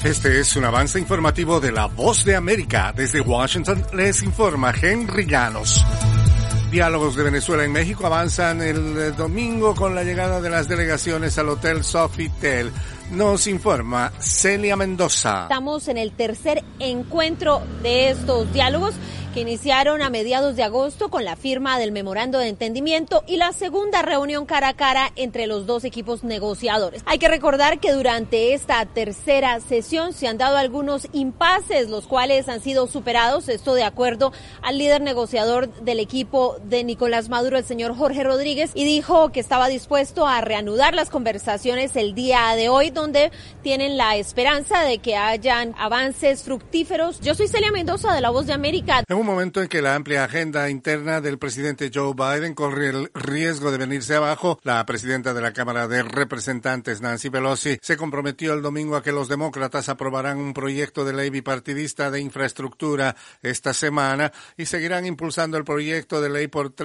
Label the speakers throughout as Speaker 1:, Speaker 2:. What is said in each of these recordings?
Speaker 1: Este es un avance informativo de La Voz de América. Desde Washington les informa Henry Llanos. Diálogos de Venezuela en México avanzan el domingo con la llegada de las delegaciones al Hotel Sofitel. Nos informa Celia Mendoza.
Speaker 2: Estamos en el tercer encuentro de estos diálogos que iniciaron a mediados de agosto con la firma del memorando de entendimiento y la segunda reunión cara a cara entre los dos equipos negociadores. Hay que recordar que durante esta tercera sesión se han dado algunos impases, los cuales han sido superados, esto de acuerdo al líder negociador del equipo de Nicolás Maduro, el señor Jorge Rodríguez, y dijo que estaba dispuesto a reanudar las conversaciones el día de hoy, donde tienen la esperanza de que hayan avances fructíferos. Yo soy Celia Mendoza de La Voz de América.
Speaker 1: En un momento en que la amplia agenda interna del presidente Joe Biden corre el riesgo de venirse abajo, la presidenta de la Cámara de Representantes, Nancy Pelosi, se comprometió el domingo a que los demócratas aprobarán un proyecto de ley bipartidista de infraestructura esta semana y seguirán impulsando el proyecto de ley por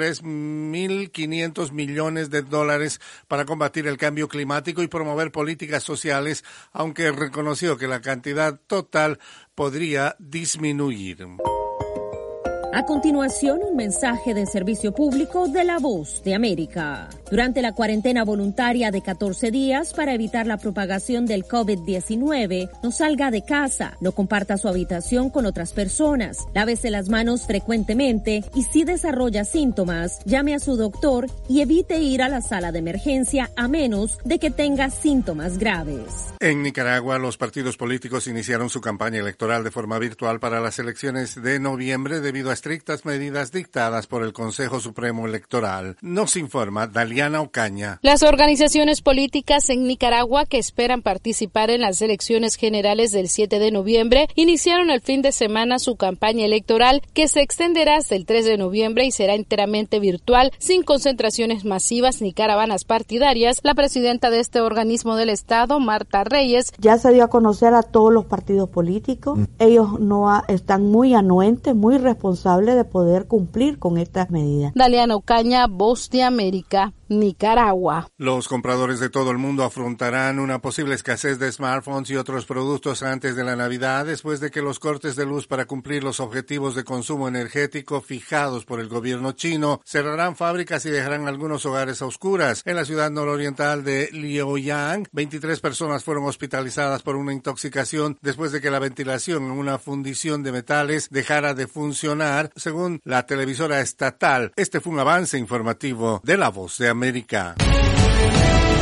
Speaker 1: $3.500 millones para combatir el cambio climático y promover políticas sociales, aunque reconoció que la cantidad total podría disminuir.
Speaker 2: A continuación, un mensaje de servicio público de La Voz de América. Durante la cuarentena voluntaria de 14 días para evitar la propagación del COVID-19, no salga de casa, no comparta su habitación con otras personas, lávese las manos frecuentemente y si desarrolla síntomas, llame a su doctor y evite ir a la sala de emergencia a menos de que tenga síntomas graves.
Speaker 1: En Nicaragua, los partidos políticos iniciaron su campaña electoral de forma virtual para las elecciones de noviembre debido a estrictas medidas dictadas por el Consejo Supremo Electoral. Nos informa Daliana Ocaña.
Speaker 3: Las organizaciones políticas en Nicaragua que esperan participar en las elecciones generales del 7 de noviembre iniciaron el fin de semana su campaña electoral que se extenderá hasta el 3 de noviembre y será enteramente virtual, sin concentraciones masivas ni caravanas partidarias. La presidenta de este organismo del Estado, Marta Reyes,
Speaker 4: ya se dio a conocer a todos los partidos políticos. Ellos están muy anuentes, muy responsables de poder cumplir con estas medidas.
Speaker 3: Daliana Ocaña, Voz de América, Nicaragua.
Speaker 1: Los compradores de todo el mundo afrontarán una posible escasez de smartphones y otros productos antes de la Navidad, después de que los cortes de luz para cumplir los objetivos de consumo energético fijados por el gobierno chino cerrarán fábricas y dejarán algunos hogares a oscuras. En la ciudad nororiental de Liaoyang, 23 personas fueron hospitalizadas por una intoxicación después de que la ventilación en una fundición de metales dejara de funcionar, según la televisora estatal. Este fue un avance informativo de La Voz de América.